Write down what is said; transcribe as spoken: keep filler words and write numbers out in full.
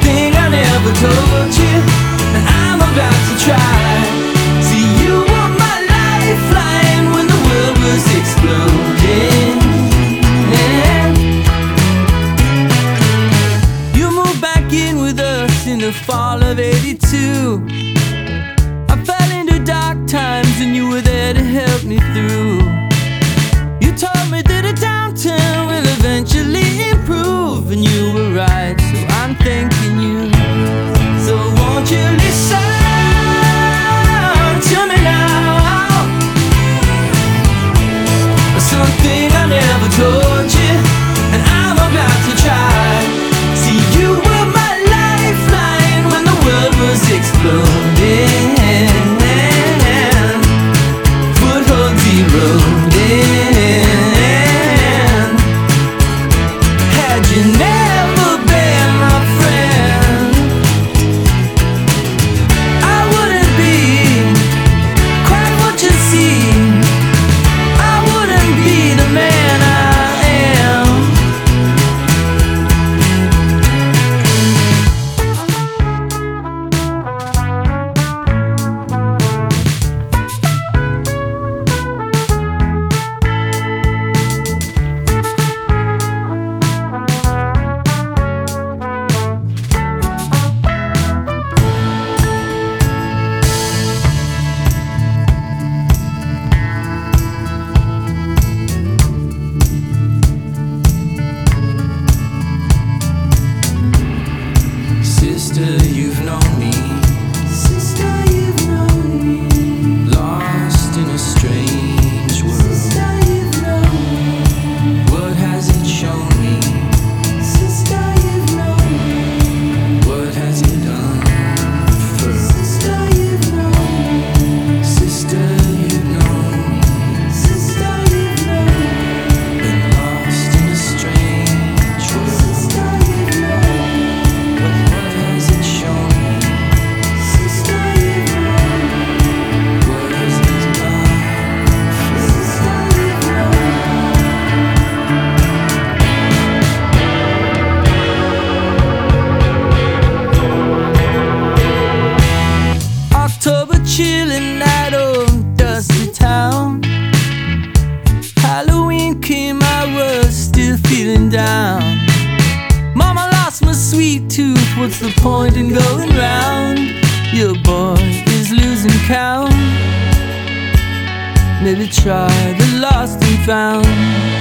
something I never told you, and I'm about to try. See, you were my lifeline when the world was exploding. You moved back in with us in the fall of eighty-two. I fell into dark times and you were there to help me through. You told me that a downturn will eventually improve, and you were right, so I'm thanking you. So won't you listen to me now? Something I never told you, and I'm about to try. See, you were my lifeline when the world was exploding. Footholds eroding. Had you never been my friend, I wouldn't be quite what you see. I wouldn't be the man I am. Sister, you've known me. Sister, you've known me. Lost in a strange world. Sister, you've known me. What has it shown me? Sister, you've known me. What has it unfurled? Sister, you've known me. Sister, you've known me. Sister, you've known me. Been lost in a strange world. Sister, you've known me. What has it shown me? Sister, you've known me. What has it unfurled? Sister, you've known me. October chilling night, old dusty town. Halloween came, I was still feeling down. Mama lost my sweet tooth, what's the point in going round? Your boy is losing count. Maybe try the lost and found.